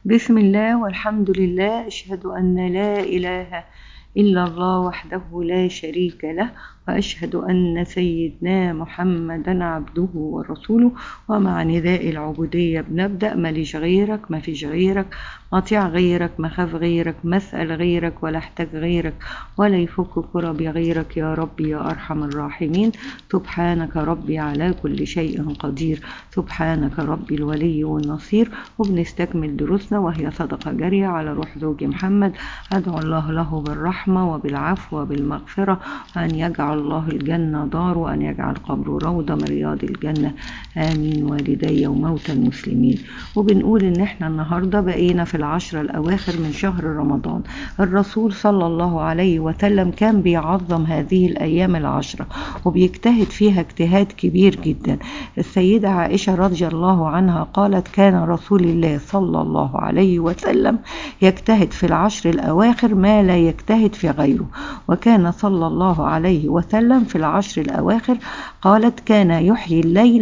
بسم الله والحمد لله، أشهد أن لا إله إلا الله وحده لا شريك له، وأشهد أن سيدنا محمدا عبده ورسوله. ومع نداء العبودية بنبدأ: ماليش غيرك، ما فيش غيرك، مطيع غيرك، مخاف غيرك، مسأل غيرك، ولا احتاج غيرك، ولا يفك كربي غيرك يا ربي يا أرحم الراحمين. سبحانك ربي على كل شيء قدير، سبحانك ربي الولي والنصير. وبنستكمل دروسنا وهي صدقة جارية على روح زوج محمد. أدعو الله له بالرحمة وبالعفو وبالمغفرة، وأن يجعل الله الجنة دار، وأن يجعل قبره روضة من رياض الجنة. آمين. والدي وموتى المسلمين. وبنقول إن احنا النهاردة بقينا في العشرة الأواخر من شهر رمضان. الرسول صلى الله عليه وسلم كان بيعظم هذه الأيام العشرة وبيجتهد فيها اجتهاد كبير جدا. السيدة عائشة رضي الله عنها قالت: كان رسول الله صلى الله عليه وسلم يجتهد في العشر الأواخر ما لا يجتهد في غيره. وكان صلى الله عليه وسلم في العشر الأواخر قالت: كان يحيي الليل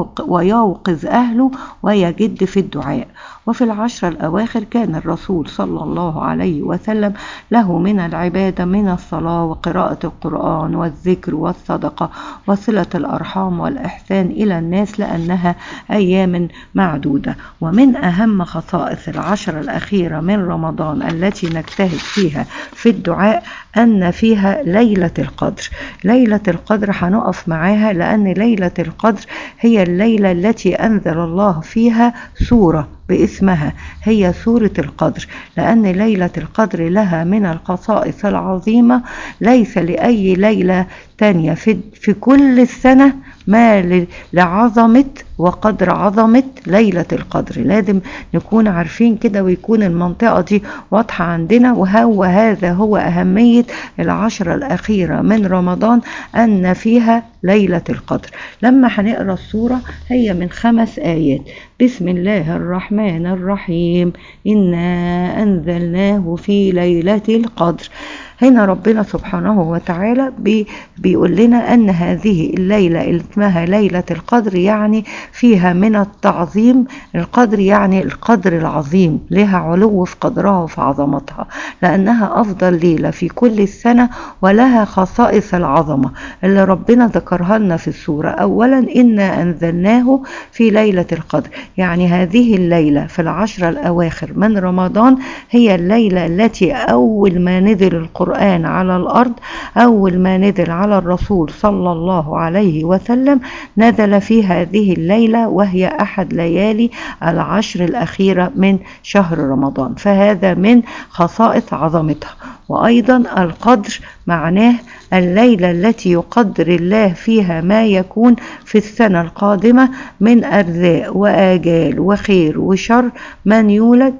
ويوقظ أهله ويجد في الدعاء. وفي العشر الأواخر كان الرسول صلى الله عليه وسلم له من العبادة من الصلاة وقراءة القرآن والذكر والصدقة وصلة الأرحام والإحسان إلى الناس، لأنها أيام معدودة. ومن أهم خصائص العشر الأخيرة من رمضان التي نجتهد فيها في الدعاء أن فيها ليلة القدر. ليلة القدر هنقف معاها، لأن ليلة القدر هي الليلة التي أنزل الله فيها سورة باسمها، هي سورة القدر، لأن ليلة القدر لها من الخصائص العظيمة ليس لأي ليلة تانية في كل السنة ما لعظمة وقدر عظمة ليلة القدر. لازم نكون عارفين كده، ويكون المنطقة دي واضحة عندنا. وهذا هو أهمية العشرة الأخيرة من رمضان، أن فيها ليلة القدر. لما هنقرأ السورة هي من 5 آيات. بسم الله الرحمن الرحيم. إنا أنزلناه في ليلة القدر. هنا ربنا سبحانه وتعالى بيقول لنا أن هذه الليلة اللي اسمها ليلة القدر يعني فيها من التعظيم. القدر يعني القدر العظيم، لها علو في قدرها وفي عظمتها، لأنها أفضل ليلة في كل السنة، ولها خصائص العظمة اللي ربنا ذكرها لنا في السورة. أولا: إنا أنزلناه في ليلة القدر، يعني هذه الليلة في العشرة الأواخر من رمضان هي الليلة التي أول ما نزل القرآن على الأرض، أول ما نزل على الرسول صلى الله عليه وسلم، نزل في هذه الليلة، وهي أحد ليالي العشر الأخيرة من شهر رمضان. فهذا من خصائص عظمتها. وأيضا القدر معناه الليلة التي يقدر الله فيها ما يكون في السنة القادمة من أرزاق وآجال وخير وشر، من يولد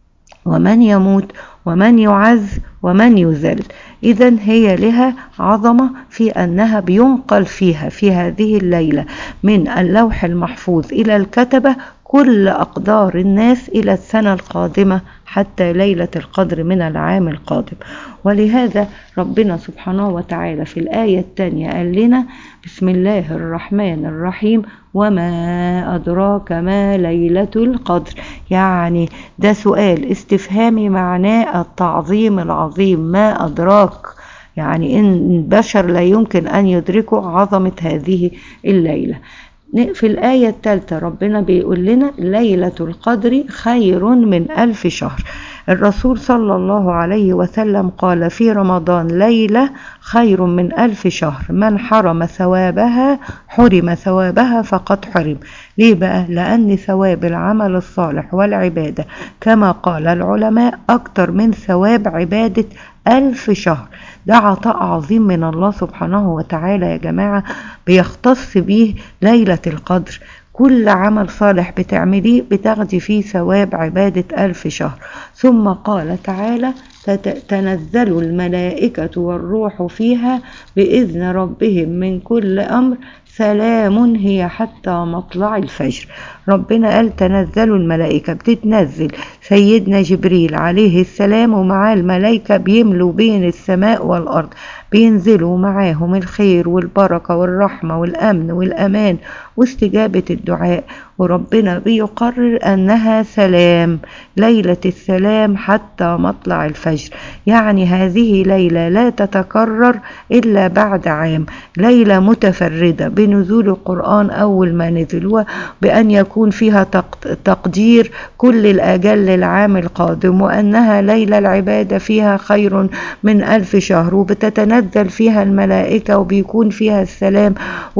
ومن يموت ومن يعز ومن يذل. إذن هي لها عظمة في أنها بينقل فيها في هذه الليلة من اللوح المحفوظ إلى الكتبة كل أقدار الناس إلى السنة القادمة، حتى ليلة القدر من العام القادم. ولهذا ربنا سبحانه وتعالى في الآية الثانية قال لنا: بسم الله الرحمن الرحيم. وما أدراك ما ليلة القدر. يعني ده سؤال استفهامي معناه التعظيم العظيم. ما أدراك، يعني إن البشر لا يمكن أن يدركوا عظمة هذه الليلة. في الآية الثالثة ربنا بيقول لنا: ليلة القدر خير من 1000 شهر. الرسول صلى الله عليه وسلم قال في رمضان: ليلة خير من 1000 شهر، من حرم ثوابها حرم ثوابها فقد حرم. ليه بقى؟ لأن ثواب العمل الصالح والعبادة كما قال العلماء أكتر من ثواب عبادة 1000 شهر. ده عطاء عظيم من الله سبحانه وتعالى يا جماعة، بيختص به ليلة القدر. كل عمل صالح بتعمليه بتاخدي فيه ثواب عبادة 1000 شهر. ثم قال تعالى: تنزل الملائكة والروح فيها بإذن ربهم من كل أمر سلام هي حتى مطلع الفجر. ربنا قال تنزل الملائكة، بتتنزل سيدنا جبريل عليه السلام ومعاه الملائكة بيملوا بين السماء والأرض بينزلوا معاهم الخير والبركة والرحمة والأمن والأمان واستجابة الدعاء، وربنا بيقرر أنها سلام، ليلة السلام حتى مطلع الفجر. يعني هذه ليلة لا تتكرر إلا بعد عام، ليلة متفردة بنزول القرآن أول ما نزل، بأن يكون فيها تقدير كل الأجل العام القادم، وأنها ليلة العبادة فيها خير من 1000 شهر، وبتتنزل فيها الملائكة وبيكون فيها السلام.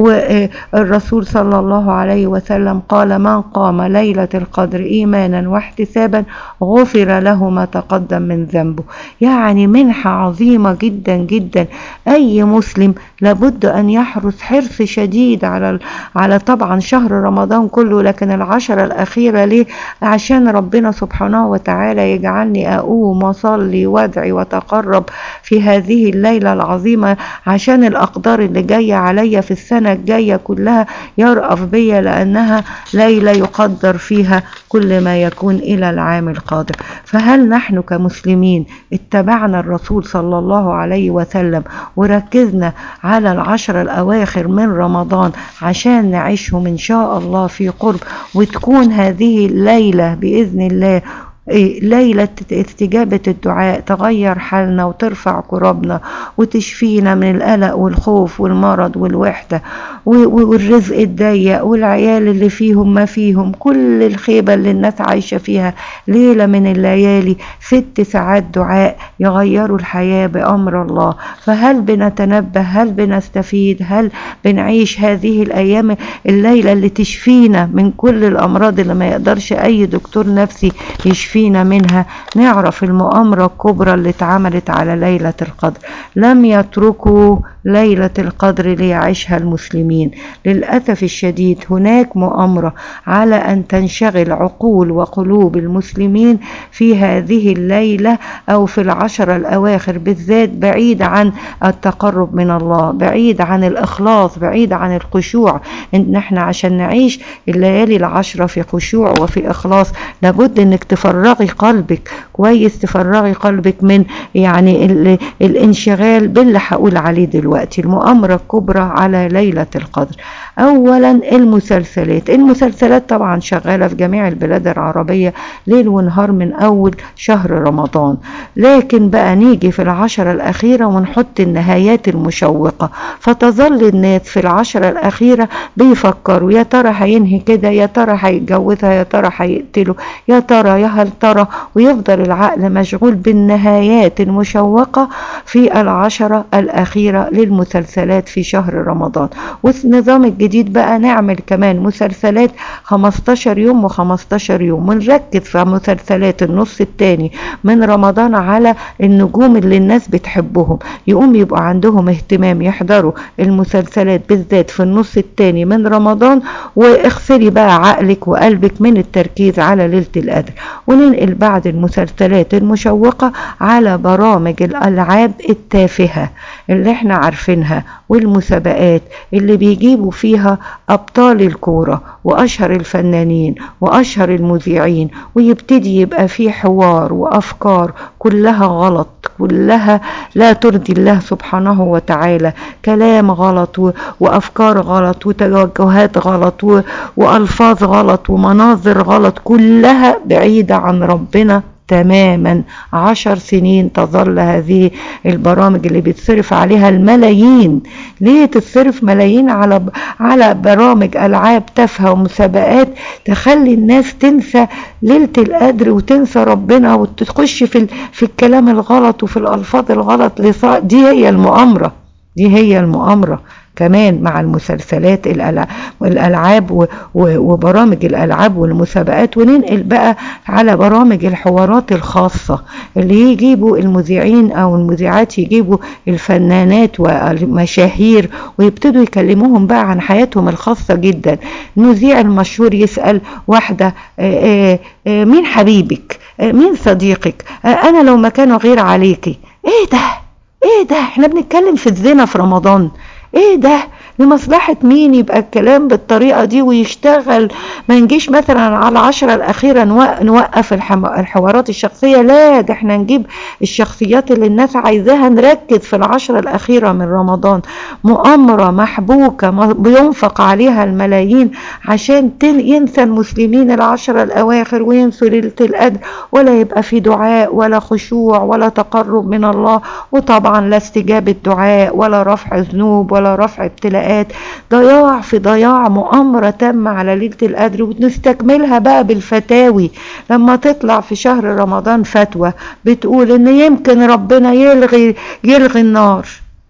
والرسول صلى الله عليه وسلم قال: من قام ليلة القدر إيمانا واحتسابا غفر له ما تقدم من ذنبه. يعني منحة عظيمة جدا جدا. أي مسلم لابد أن يحرص حرص شديد على طبعا شهر رمضان كله، لكن العشرة الأخيرة ليه؟ عشان ربنا سبحانه وتعالى يجعلني أقوم وصلي وادعي وتقرب في هذه الليلة العظيمة، عشان الأقدار اللي جاية عليا في السنة الجاية كلها يرأف بيا، لأنها ليلة يقدر فيها كل ما يكون إلى العام القادم. فهل نحن كمسلمين اتبعنا الرسول صلى الله عليه وسلم وركزنا على العشر الأواخر من رمضان عشان نعيشهم إن شاء الله في قرب، وتكون هذه الليلة بإذن الله ليلة استجابة الدعاء، تغير حالنا وترفع كربنا وتشفينا من القلق والخوف والمرض والوحدة والرزق الضيق والعيال اللي فيهم ما فيهم، كل الخيبة اللي الناس عايشة فيها. ليلة من الليالي 6 ساعات دعاء يغيروا الحياة بأمر الله. فهل بنتنبه؟ هل بنستفيد؟ هل بنعيش هذه الأيام، الليلة اللي تشفينا من كل الأمراض اللي ما يقدرش أي دكتور نفسي يشفينا منها؟ نعرف المؤامرة الكبرى اللي اتعملت على ليلة القدر. لم يتركوا ليلة القدر ليعيشها المسلمين. للأسف الشديد هناك مؤامرة على أن تنشغل عقول وقلوب المسلمين في هذه الليلة أو في العشر الأواخر بالذات، بعيد عن التقرب من الله، بعيد عن الإخلاص، بعيد عن الخشوع. إن احنا عشان نعيش الليالي العشرة في خشوع وفي إخلاص لابد انك تفرغي قلبك كويس، تفرغي قلبك من يعني الانشغال باللي هقول عليه دلوقتي. المؤامرة الكبرى على ليلة القدر. اولا المسلسلات طبعا شغالة في جميع البلاد العربية ليل ونهار من اول شهر رمضان، لكن بقى نيجي في العشرة الاخيرة ونحط النهايات المشوقة، فتظل الناس في العشرة الاخيرة بيفكروا يا ترى هينهي كده، يا ترى هيتجوزها، يا ترى هيقتله، يا ترى، يا هل ترى، ويفضل العقل مشغول بالنهايات المشوقة في العشرة الأخيرة للمسلسلات في شهر رمضان. والنظام الجديد بقى نعمل كمان مسلسلات 15 يوم و15 يوم، ونركز في مسلسلات النص التاني من رمضان على النجوم اللي الناس بتحبهم، يقوم يبقى عندهم اهتمام يحضروا المسلسلات بالذات في النص التاني من رمضان، واغسلي بقى عقلك وقلبك من التركيز على ليلة القدر. وننقل بعد المسلسلات المشوقة على برامج الألعاب التافهة اللي احنا عارفينها، والمسابقات اللي بيجيبوا فيها أبطال الكورة وأشهر الفنانين وأشهر المذيعين، ويبتدي يبقى فيه حوار وأفكار كلها غلط، كلها لا ترضي الله سبحانه وتعالى، كلام غلط وأفكار غلط وتوجهات غلط وألفاظ غلط ومناظر غلط، كلها بعيدة عن ربنا تماما. 10 سنين تظل هذه البرامج اللي بتصرف عليها الملايين. ليه تتصرف ملايين على برامج ألعاب تافهة ومسابقات تخلي الناس تنسى ليلة القدر وتنسى ربنا وتخش في الكلام الغلط وفي الألفاظ الغلط؟ دي هي المؤامرة كمان مع المسلسلات الألعاب وبرامج الألعاب والمسابقات. وننقل بقى على برامج الحوارات الخاصة اللي يجيبوا المذيعين أو المذيعات، يجيبوا الفنانات والمشاهير ويبتدوا يكلموهم بقى عن حياتهم الخاصة جدا. المذيع المشهور يسأل واحدة مين حبيبك، مين صديقك، أنا لو مكانه غير عليكي. ايه ده احنا بنتكلم في الزنا في رمضان؟ ايه ده؟ لمصلحة مين يبقى الكلام بالطريقة دي ويشتغل؟ ما نجيش مثلا على 10 الأخيرة نوقف الحوارات الشخصية، لا، ده احنا نجيب الشخصيات اللي الناس عايزاها، نركز في 10 الأخيرة من رمضان. مؤامرة محبوكة بينفق عليها الملايين عشان ينسى المسلمين 10 الأواخر وينسوا ليلة القدر، ولا يبقى في دعاء ولا خشوع ولا تقرب من الله، وطبعا لا استجابة دعاء ولا رفع ذنوب ولا رفع ابتلاءات. ضياع في ضياع، مؤامرة تامة على ليلة القدر. ونستكملها بقى بالفتاوي، لما تطلع في شهر رمضان فتوى بتقول ان يمكن ربنا يلغي النار.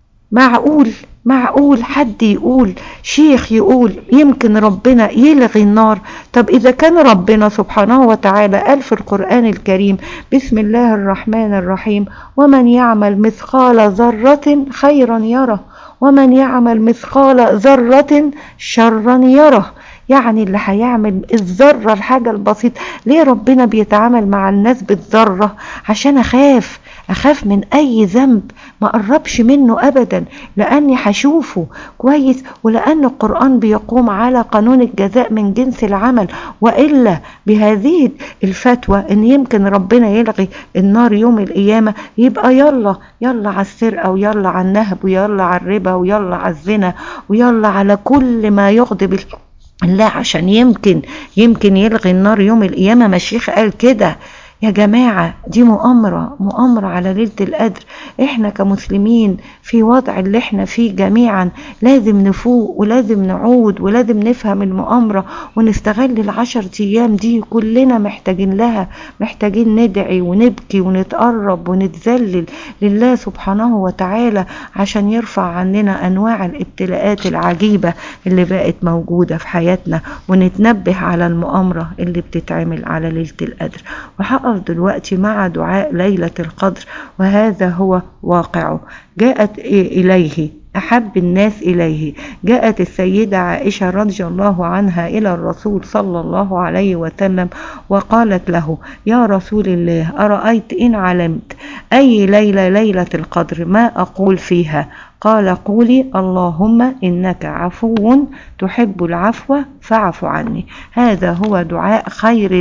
معقول حد يقول، شيخ يقول يمكن ربنا يلغي النار؟ طب إذا كان ربنا سبحانه وتعالى قال في القرآن الكريم: بسم الله الرحمن الرحيم: ومن يعمل مثقال ذرة خيرا يره، ومن يعمل مثقال ذرة شرا يره. يعني اللي هيعمل الذرة، الحاجة البسيطة. ليه ربنا بيتعامل مع الناس بالذرة؟ عشان أخاف من أي ذنب ما قربش منه أبدا، لأني هشوفه كويس، ولأن القرآن بيقوم على قانون الجزاء من جنس العمل. وإلا بهذه الفتوى إن يمكن ربنا يلغي النار يوم القيامة، يبقى يلا على السرقة، ويلا على النهب، ويلا على الربا، ويلا على الزنا، ويلا على كل ما يغضب الله، عشان يمكن يلغي النار يوم القيامة. ما الشيخ قال كده يا جماعة؟ دي مؤامرة على ليلة القدر. احنا كمسلمين في وضع اللي احنا فيه جميعا لازم نفوق، ولازم نعود، ولازم نفهم المؤامرة، ونستغل 10 ايام دي كلنا محتاجين لها، محتاجين ندعي ونبكي ونتقرب ونتذلل لله سبحانه وتعالى عشان يرفع عننا انواع الابتلاءات العجيبة اللي بقت موجودة في حياتنا، ونتنبه على المؤامرة اللي بتتعمل على ليلة القدر. وحقق دلوقتي مع دعاء ليلة القدر، وهذا هو واقعه. جاءت إليه أحب الناس إليه، جاءت السيدة عائشة رضي الله عنها إلى الرسول صلى الله عليه وسلم وقالت له: يا رسول الله، أرأيت إن علمت أي ليلة القدر ما أقول فيها؟ قال: قولي: اللهم إنك عفو تحب العفو فاعف عني. هذا هو دعاء خير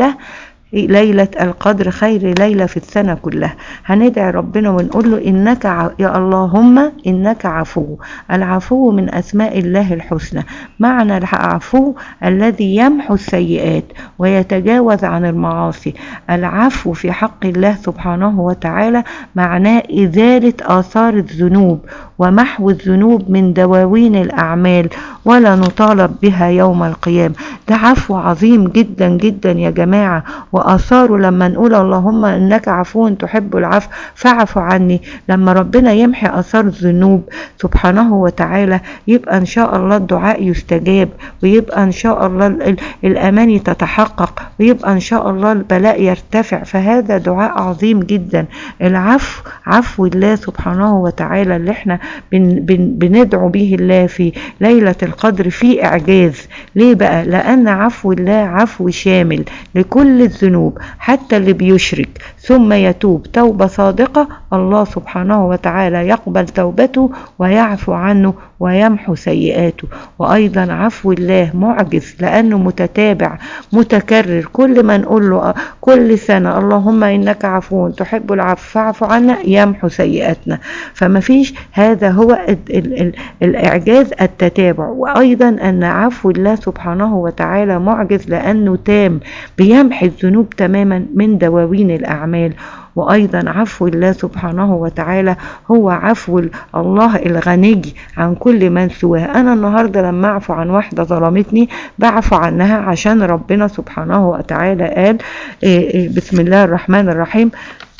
ليلة القدر، خير ليلة في السنة كلها. هندعي ربنا ونقول له: يا اللهم إنك عفو. العفو من أسماء الله الحسنى. معنى العفو الذي يمحو السيئات ويتجاوز عن المعاصي. العفو في حق الله سبحانه وتعالى معناه إزالة آثار الذنوب ومحو الذنوب من دواوين الأعمال، ولا نطالب بها يوم القيامة. ده عفو عظيم جدا جدا يا جماعة. وآثاره لما نقول اللهم إنك عفو تحب العفو فاعف عني، لما ربنا يمحي آثار الذنوب سبحانه وتعالى، يبقى إن شاء الله الدعاء يستجاب، ويبقى إن شاء الله الأماني تتحقق، ويبقى إن شاء الله البلاء يرتفع. فهذا دعاء عظيم جدا. العفو، عفو الله سبحانه وتعالى اللي احنا بندعو به الله في ليلة القدر، في إعجاز. ليه بقى؟ لأن عفو الله عفو شامل لكل الذنوب، حتى اللي بيشرك ثم يتوب توبة صادقة، الله سبحانه وتعالى يقبل توبته ويعفو عنه ويمحو سيئاته. وأيضا عفو الله معجز، لأنه متتابع متكرر. كل ما نقول له كل سنة اللهم إنك عفو تحب العفو فاعف عنا، يمحو سيئاتنا. فما فيش، هذا هو الإعجاز، التتابع. وأيضا أن عفو الله سبحانه وتعالى معجز لأنه تام، بيمحي الذنوب تماما من دواوين الأعمال. وأيضا عفو الله سبحانه وتعالى هو عفو الله الغني عن كل من سواه. أنا النهاردة لما أعفو عن واحدة ظلمتني بعفو عنها عشان ربنا سبحانه وتعالى قال بسم الله الرحمن الرحيم: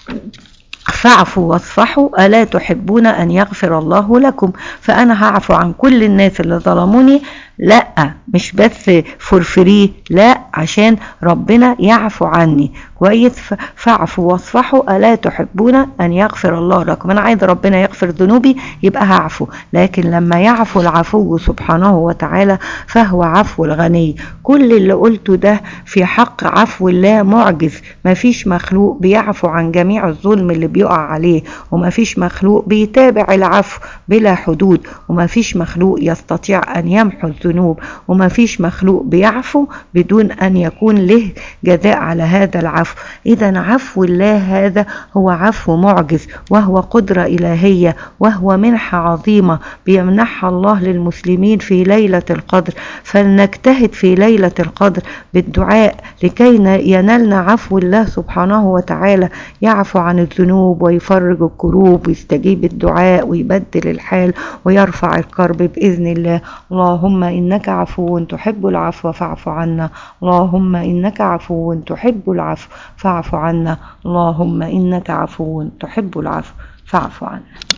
فاعفوا واصفحوا ألا تحبون أن يغفر الله لكم. فأنا هعفو عن كل الناس اللي ظلموني لا مش بس فور فري، لا عشان ربنا يعفو عني كويس. فاعفوا واصفحوا ألا تحبون أن يغفر الله لكم. أنا عايز ربنا يغفر ذنوبي يبقى هعفو، لكن لما يعفو العفو سبحانه وتعالى فهو عفو الغني. كل اللي قلته ده في حق عفو الله معجز. ما فيش مخلوق بيعفو عن جميع الظلم اللي بيقع عليه، وما فيش مخلوق بيتابع العفو بلا حدود، وما فيش مخلوق يستطيع أن يمحو الذنوب، وما فيش مخلوق بيعفو بدون أن يكون له جزاء على هذا العفو. إذا عفو الله هذا هو عفو معجز، وهو قدرة إلهية، وهو منحة عظيمة بيمنحها الله للمسلمين في ليلة القدر. فلنجتهد في ليلة القدر بالدعاء لكي ينالنا عفو الله سبحانه وتعالى، يعفو عن الذنوب ويفرج الكروب ويستجيب الدعاء ويبدل الحال ويرفع الكرب بإذن الله. اللهم إنك عفو تحب العفو فاعف عنا. اللهم إنك عفو تحب العفو فاعف عنا. اللهم إنك عفو تحب العفو فاعف عنا.